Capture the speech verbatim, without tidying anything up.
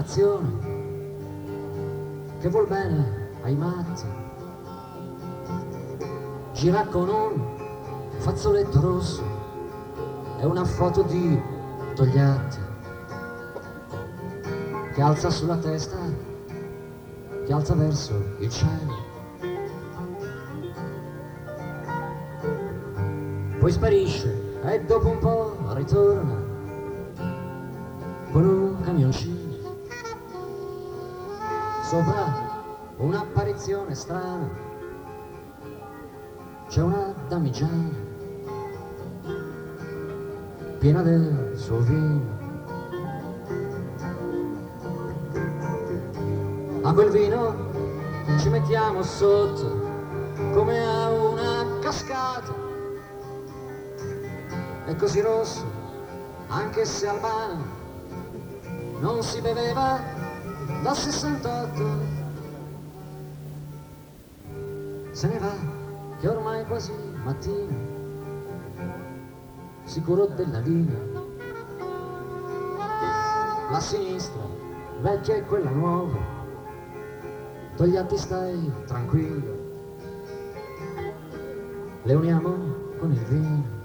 nazione che vuol bene ai matti, gira con un fazzoletto rosso e una foto di Togliatti che alza sulla testa, che alza verso il cielo. Poi sparisce e dopo un po' ritorna con un camioncino sopra un'apparizione strana. C'è una damigiana piena del suo vino. A quel vino ci mettiamo sotto come a una cascata. È così rosso, anche se albano, non si beveva dal sessantotto. Se ne va, che ormai è quasi mattina, sicuro della linea. La sinistra, vecchia e quella nuova, Togliatti stai tranquillo, le uniamo con il vino.